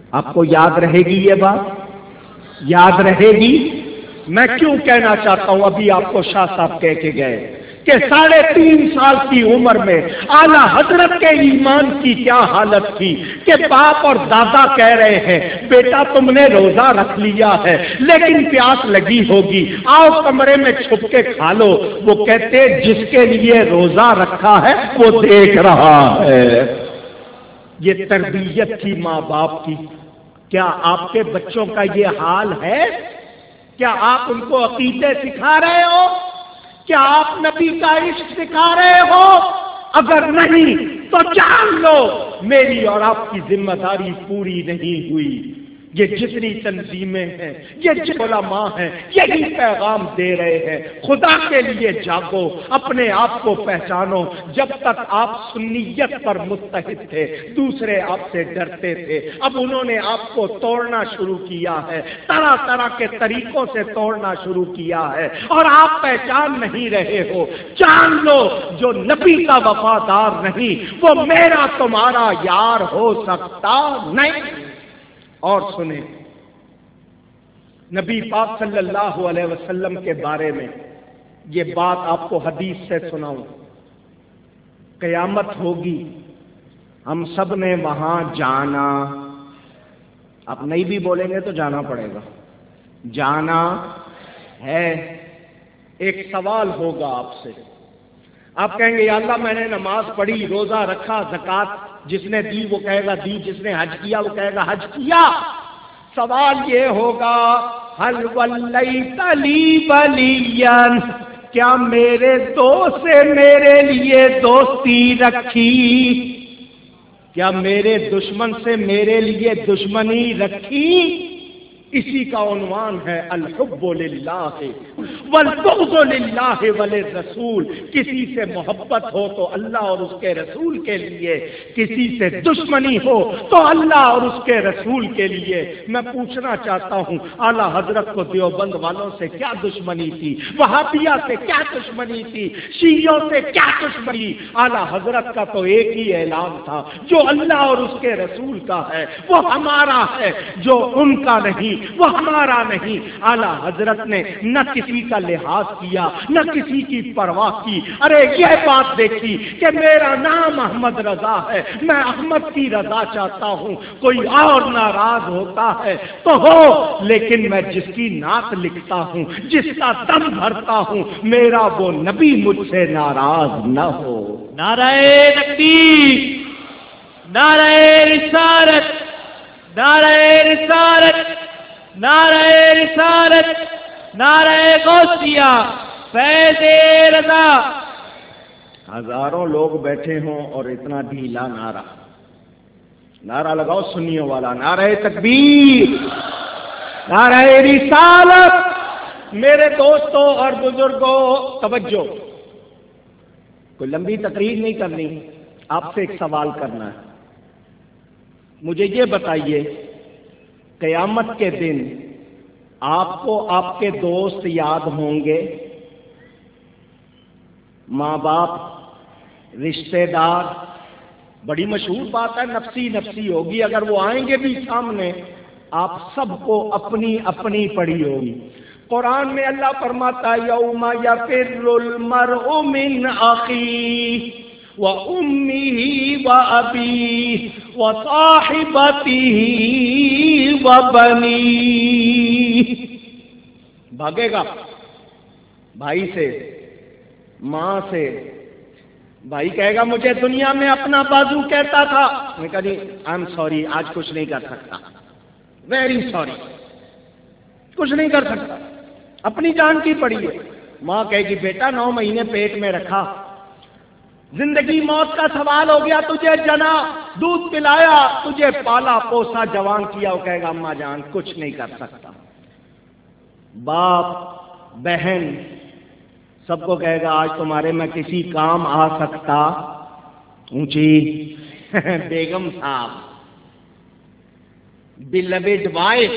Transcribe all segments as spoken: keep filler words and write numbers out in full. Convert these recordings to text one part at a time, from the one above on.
آپ کو یاد رہے گی یہ بات؟ یاد رہے گی؟ میں کیوں کہنا چاہتا ہوں، ابھی آپ کو شاہ صاحب کہہ کے گئے کہ ساڑھے تین سال کی عمر میں اعلیٰ حضرت کے ایمان کی کیا حالت تھی کہ باپ اور دادا کہہ رہے ہیں بیٹا تم نے روزہ رکھ لیا ہے لیکن پیاس لگی ہوگی، آؤ کمرے میں چھپ کے کھا لو۔ وہ کہتے جس کے لیے روزہ رکھا ہے وہ دیکھ رہا ہے۔ یہ تربیت تھی ماں باپ کی۔ کیا آپ کے بچوں کا یہ حال ہے؟ کیا آپ ان کو عقیدے سکھا رہے ہو؟ کیا آپ نبی کا عشق سکھا رہے ہو؟ اگر نہیں تو جان لو میری اور آپ کی ذمہ داری پوری نہیں ہوئی۔ یہ جتنی تنظیمیں ہیں، یہ جتنے علماء ہیں، یہی پیغام دے رہے ہیں، خدا کے لیے جاگو، اپنے آپ کو پہچانو۔ جب تک آپ سنیت پر متحد تھے دوسرے آپ سے ڈرتے تھے، اب انہوں نے آپ کو توڑنا شروع کیا ہے، طرح طرح کے طریقوں سے توڑنا شروع کیا ہے اور آپ پہچان نہیں رہے ہو۔ جان لو جو نبی کا وفادار نہیں وہ میرا تمہارا یار ہو سکتا نہیں۔ اور سنیں، نبی پاک صلی اللہ علیہ وسلم کے بارے میں یہ بات آپ کو حدیث سے سناؤں۔ قیامت ہوگی، ہم سب نے وہاں جانا، آپ نہیں بھی بولیں گے تو جانا پڑے گا، جانا ہے۔ ایک سوال ہوگا آپ سے، آپ کہیں گے یا اللہ میں نے نماز پڑھی، روزہ رکھا، زکات جس نے دی وہ کہے گا دی، جس نے حج کیا وہ کہے گا حج کیا۔ سوال یہ ہوگا حل ولیت لی ولیا، کیا میرے دوست سے میرے لیے دوستی رکھی؟ کیا میرے دشمن سے میرے لیے دشمنی رکھی؟ اسی کا عنوان ہے الحب للہ والبغض للہ وللرسول۔ کسی سے محبت ہو تو اللہ اور اس کے رسول کے لیے، کسی سے دشمنی ہو تو اللہ اور اس کے رسول کے لیے۔ میں پوچھنا چاہتا ہوں اعلیٰ حضرت کو دیوبند والوں سے کیا دشمنی تھی؟ وہابیہ سے کیا دشمنی تھی؟ شیعوں سے کیا دشمنی؟ اعلیٰ حضرت کا تو ایک ہی اعلان تھا، جو اللہ اور اس کے رسول کا ہے وہ ہمارا ہے، جو ان کا نہیں وہ ہمارا نہیں۔ اعلیٰ حضرت نے نہ کسی کا لحاظ کیا نہ کسی کی پرواہ کی۔ ارے یہ بات دیکھی کہ میرا نام احمد رضا ہے، میں احمد کی رضا چاہتا ہوں، کوئی اور ناراض ہوتا ہے تو ہو، لیکن میں جس کی نعت لکھتا ہوں، جس کا دم بھرتا ہوں، میرا وہ نبی مجھ سے ناراض نہ ہو۔ نعرہ تکبیر، نعرہ رسالت، نعرہ رسالت، نعرہ رسالت، نعرہ غوثیہ، فیض رضا۔ ہزاروں لوگ بیٹھے ہوں اور اتنا ڈھیلا نعرہ نعرہ لگاؤ سنیوں والا، نعرہ تکبیر، نعرہ رسالت۔ میرے دوستوں اور بزرگوں توجہ، کوئی لمبی تقریر نہیں کرنی، آپ سے ایک سوال کرنا ہے۔ مجھے یہ بتائیے قیامت کے دن آپ کو آپ کے دوست یاد ہوں گے؟ ماں باپ، رشتہ دار؟ بڑی مشہور بات ہے، نفسی نفسی ہوگی، اگر وہ آئیں گے بھی سامنے آپ سب کو اپنی اپنی پڑی ہوگی۔ قرآن میں اللہ فرماتا ہے یوم یفر المرء من اخیہ وَأُمِّهِ وَأَبِيهِ وَصَاحِبَتِهِ وَبَنِيهِ۔ بھاگے گا بھائی سے، ماں سے۔ بھائی کہے گا مجھے دنیا میں اپنا بازو کہتا تھا، میں کہا جی آئی ایم سوری آج کچھ نہیں کر سکتا، ویری سوری، کچھ نہیں کر سکتا، اپنی جان کی پڑی ہے۔ ماں کہے گی بیٹا نو مہینے پیٹ میں رکھا، زندگی موت کا سوال ہو گیا، تجھے جنا، دودھ پلایا، تجھے پالا پوسا، جوان کیا، وہ کہے گا اماں جان کچھ نہیں کر سکتا۔ باپ، بہن سب کو کہے گا آج تمہارے میں کسی کام آ سکتا؟ اونچی بیگم صاحب، بلوڈ وائف،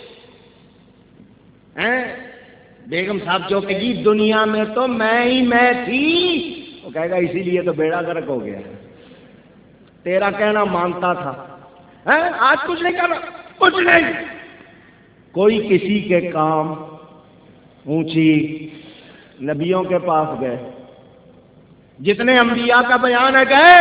بیگم صاحب جو کہی دنیا میں تو میں ہی میں تھی، وہ کہے گا اسی لیے تو بیڑا غرق ہو گیا، تیرا کہنا مانتا تھا، آج کچھ نہیں کر رہا، کچھ نہیں. کوئی کسی کے کام اونچی نبیوں کے پاس گئے, جتنے انبیاء کا بیان ہے گئے.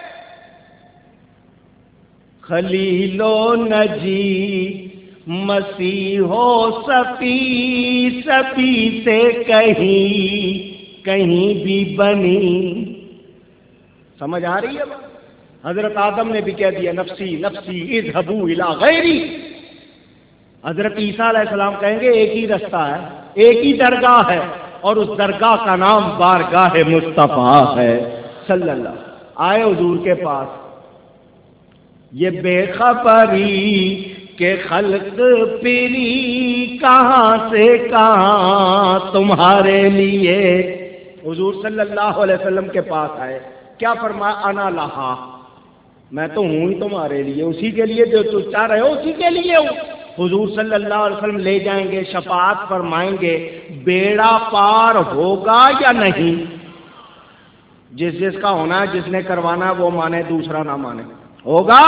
خلیل و نجی مسیح و صفی, صفی سے کہیں کہیں بھی بنی. سمجھ آ رہی ہے؟ حضرت آدم نے بھی کہہ دیا نفسی نفسی اذهبوا الی غیری. حضرت عیسیٰ علیہ السلام کہیں گے ایک ہی رستہ ہے, ایک ہی درگاہ ہے, اور اس درگاہ کا نام بارگاہ مصطفیٰ ہے صلی اللہ. آئے حضور کے پاس, یہ بے خبری کہ خلق پری کہاں سے کہاں تمہارے لیے. حضور صلی اللہ علیہ وسلم کے پاس آئے, کیا فرمایا؟ انا لہا, میں تو ہوں ہی تمہارے لیے, اسی کے لیے جو تم چاہ رہے ہو اسی کے لیے ہوں. حضور صلی اللہ علیہ وسلم لے جائیں گے, شفاعت فرمائیں گے, بیڑا پار ہوگا یا نہیں؟ جس جس کا ہونا ہے, جس نے کروانا ہے وہ مانے, دوسرا نہ مانے, ہوگا.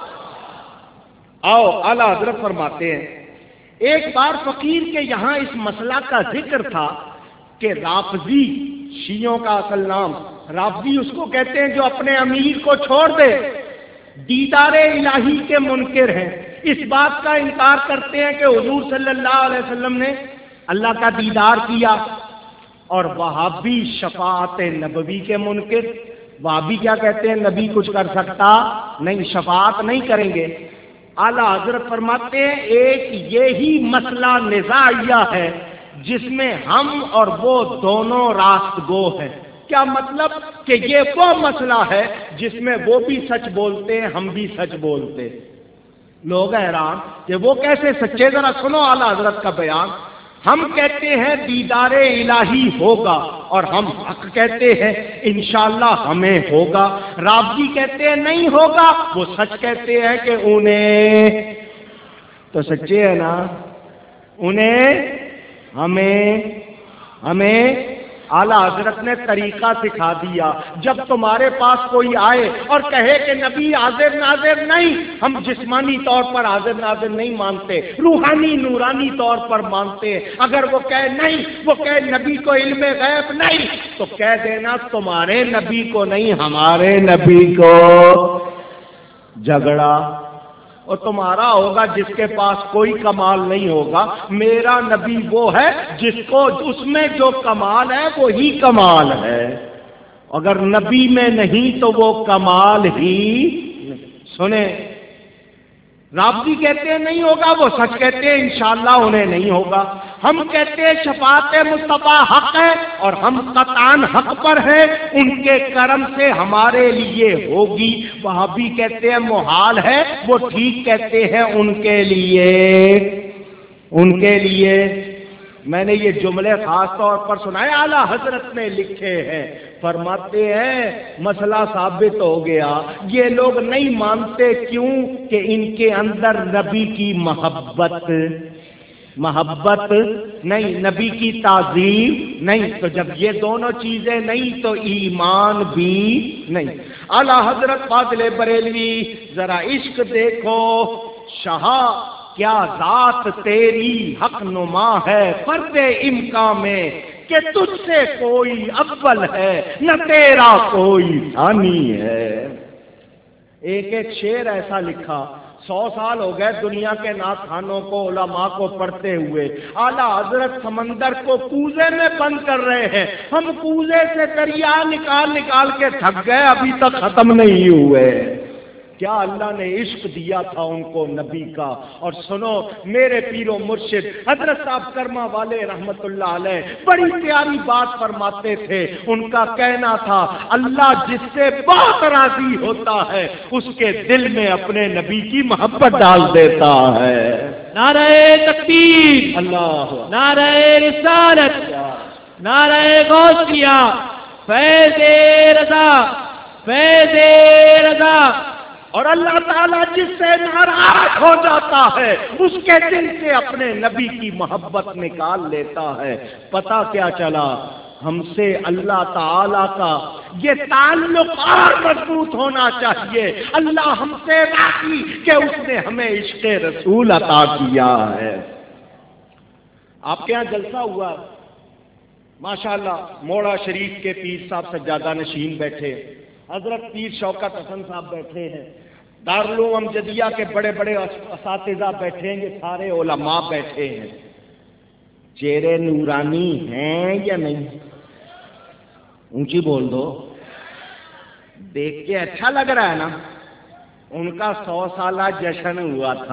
آؤ اعلی حضرت فرماتے ہیں, ایک بار فقیر کے یہاں اس مسئلہ کا ذکر تھا کہ رافضی, شیعوں کا اصل نام رافضی اس کو کہتے ہیں جو اپنے امیر کو چھوڑ دے, دیدار الہی کے منکر ہیں, اس بات کا انکار کرتے ہیں کہ حضور صلی اللہ علیہ وسلم نے اللہ کا دیدار کیا. اور وہابی شفاعت نبوی کے منکر, وہابی کیا کہتے ہیں؟ نبی کچھ کر سکتا نہیں, شفاعت نہیں کریں گے. اعلیٰ حضرت فرماتے ہیں ایک یہی مسئلہ نزاعیہ ہے جس میں ہم اور وہ دونوں راست گو ہیں. کیا مطلب؟ کہ یہ وہ مسئلہ ہے جس میں وہ بھی سچ بولتے ہیں, ہم بھی سچ بولتے. لوگ حیران کہ وہ کیسے سچے, ذرا سنو اعلیٰ حضرت کا بیان. ہم کہتے ہیں دیدار الہی ہوگا, اور ہم حق کہتے ہیں انشاءاللہ ہمیں ہوگا. رافضی کہتے ہیں نہیں ہوگا, وہ سچ کہتے ہیں کہ انہیں تو سچے ہے نا, انہیں ہمیں ہمیں اعلیٰ حضرت نے طریقہ سکھا دیا. جب تمہارے پاس کوئی آئے اور کہے کہ نبی حاضر ناظر نہیں, ہم جسمانی طور پر حاضر ناظر نہیں مانتے, روحانی نورانی طور پر مانتے ہیں. اگر وہ کہے نہیں, وہ کہے نبی کو علم غیب نہیں, تو کہہ دینا تمہارے نبی کو نہیں, ہمارے نبی کو. جھگڑا اور تمہارا ہوگا جس کے پاس کوئی کمال نہیں ہوگا. میرا نبی وہ ہے جس کو اس میں جو کمال ہے وہی کمال ہے. اگر نبی میں نہیں تو وہ کمال ہی. سنیں, رافضی کہتے ہیں نہیں ہوگا, وہ سچ کہتے ہیں انشاءاللہ انہیں نہیں ہوگا. ہم کہتے ہیں شفاعت مصطفیٰ حق ہے, اور ہم قطعاً حق پر ہیں, ان کے کرم سے ہمارے لیے ہوگی. وہابی کہتے ہیں محال ہے, وہ ٹھیک کہتے ہیں ان کے لیے. ان کے لیے میں نے یہ جملے خاص طور پر سنائے, اعلیٰ حضرت نے لکھے ہیں. فرماتے ہیں مسئلہ ثابت ہو گیا, یہ لوگ نہیں مانتے کیوں کہ ان کے اندر نبی کی محبت محبت نہیں, نبی کی تعظیم نہیں. تو جب یہ دونوں چیزیں نہیں تو ایمان بھی نہیں. اعلیٰ حضرت فاضل بریلوی ذرا عشق دیکھو, شہا کیا ذات تیری حق نما ہے فرد امکان میں, کہ تجھ سے کوئی اول ہے نہ تیرا کوئی ثانی ہے. ایک ایک شعر ایسا لکھا, سو سال ہو گئے دنیا کے نعت خوانوں کو, علماء کو پڑھتے ہوئے. اعلیٰ حضرت سمندر کو کوزے میں بند کر رہے ہیں, ہم کوزے سے دریا نکال نکال کے تھک گئے, ابھی تک ختم نہیں ہوئے. کیا اللہ نے عشق دیا تھا ان کو نبی کا. اور سنو میرے پیر و مرشد حضرت صاحب کرما والے رحمت اللہ علیہ بڑی پیاری بات فرماتے تھے. ان کا کہنا تھا اللہ جس سے بہت راضی ہوتا ہے اس کے دل میں اپنے نبی کی محبت ڈال دیتا ہے. نعرہ تکبیر, اللہ, نعرہ رسالت, نعرہ غوثیہ, فیض رضا, فیض رضا. اور اللہ تعالیٰ جس سے ناراض ہو جاتا ہے اس کے دل سے اپنے نبی کی محبت نکال لیتا ہے. پتہ کیا چلا؟ ہم سے اللہ تعالی کا یہ تعلق اور مضبوط ہونا چاہیے، اللہ ہم سے راضی کہ اس نے ہمیں عشق رسول عطا کیا ہے۔ آپ کے یہاں جلسہ ہوا، ماشاءاللہ موڑا شریف کے پیر صاحب سجادہ نشین بیٹھے، حضرت پیر شوکت حسن صاحب بیٹھے ہیں، دارالعلوم امجدیہ کے بڑے بڑے اساتذہ بیٹھے ہیں، یہ سارے علماء بیٹھے ہیں۔ چہرے نورانی ہیں یا نہیں؟ اونچی بول دو، دیکھ کے اچھا لگ رہا ہے نا؟ ان کا سو سالہ جشن ہوا تھا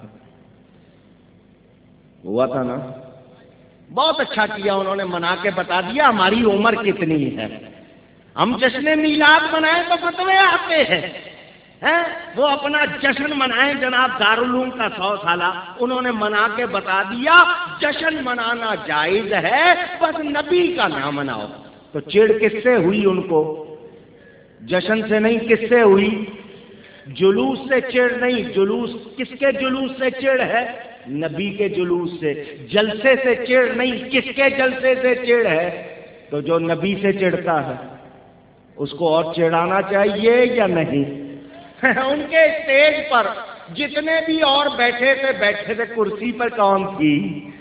ہوا تھا نا؟ بہت اچھا کیا انہوں نے، منا کے بتا دیا ہماری عمر کتنی ہے۔ ہم جشن میلاد منائیں تو فتوے آتے ہیں، وہ اپنا جشن منائیں جناب دارالعلوم کا سو سالہ، انہوں نے منا کے بتا دیا جشن منانا جائز ہے، بس نبی کا نہ مناؤ۔ تو چڑ کس سے ہوئی ان کو؟ جشن سے نہیں، کس سے ہوئی؟ جلوس سے چڑ نہیں، جلوس کس کے جلوس سے چڑ ہے؟ نبی کے جلوس سے۔ جلسے سے چڑ نہیں، کس کے جلسے سے چڑ ہے؟ تو جو نبی سے چڑھتا ہے اس کو اور چڑھانا چاہیے یا نہیں؟ ان کے اسٹیج پر جتنے بھی اور بیٹھے تھے بیٹھے تھے کرسی پر کون تھی؟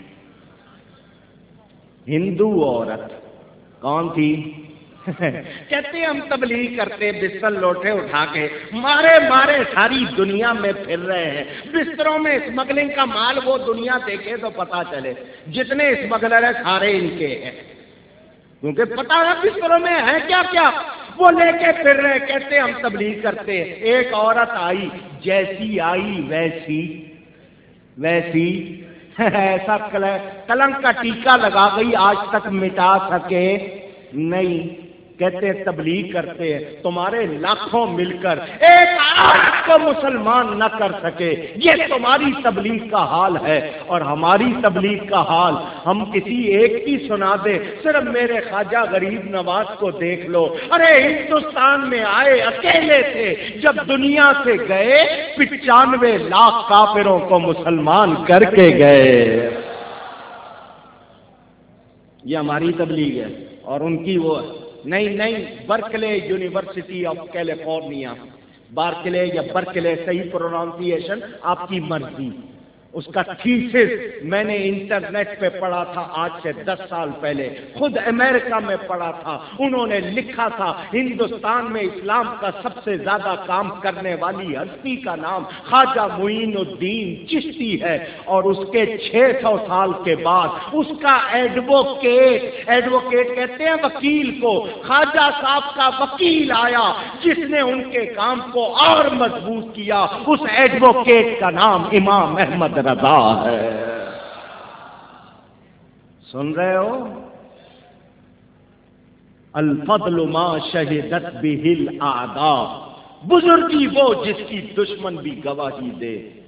ہندو عورت۔ کون تھی؟ کہتے ہم تبلیغ کرتے بستر لوٹے اٹھا کے مارے مارے ساری دنیا میں پھر رہے ہیں، بستروں میں اسمگلنگ کا مال وہ دنیا دیکھے تو پتا چلے جتنے اسمگلر ہیں سارے ان کے ہیں، کیونکہ پتا ہے بستروں میں ہے کیا کیا وہ لے کے پھر رہے۔ کہتے ہم تبلیغ کرتے ہیں، ایک عورت آئی جیسی آئی ویسی ویسی ایسا کلنک کا ٹیکا لگا گئی، آج تک مٹا سکے نہیں۔ کہتے ہیں تبلیغ کرتے ہیں، تمہارے لاکھوں مل کر ایک عورت کو مسلمان نہ کر سکے، یہ تمہاری تبلیغ کا حال ہے اور ہماری تبلیغ کا حال ہم کسی ایک کی سنا دیں، صرف میرے خواجہ غریب نواز کو دیکھ لو، ارے ہندوستان میں آئے اکیلے تھے، جب دنیا سے گئے پچانوے لاکھ کافروں کو مسلمان کر کے گئے۔ یہ ہماری تبلیغ ہے اور ان کی وہ نہیں نہیں Berkeley university of California, Barkley یا برکلے صحیح پروناؤنسیشن آپ کی مرضی، اس کا تھیسس میں نے انٹرنیٹ پہ پڑھا تھا آج سے دس سال پہلے، خود امریکہ میں پڑھا تھا، انہوں نے لکھا تھا ہندوستان میں اسلام کا سب سے زیادہ کام کرنے والی ہستی کا نام خواجہ معین الدین چشتی ہے، اور اس کے چھ سو سال کے بعد اس کا ایڈوکیٹ ایڈوکیٹ کہتے ہیں وکیل کو، خواجہ صاحب کا وکیل آیا جس نے ان کے کام کو اور مضبوط کیا، اس ایڈوکیٹ کا نام امام احمد رضا ہے۔ سن رہے ہو؟ الفضل ما شہدت بہ الاعداء، بزرگی وہ جس کی دشمن بھی گواہی دے۔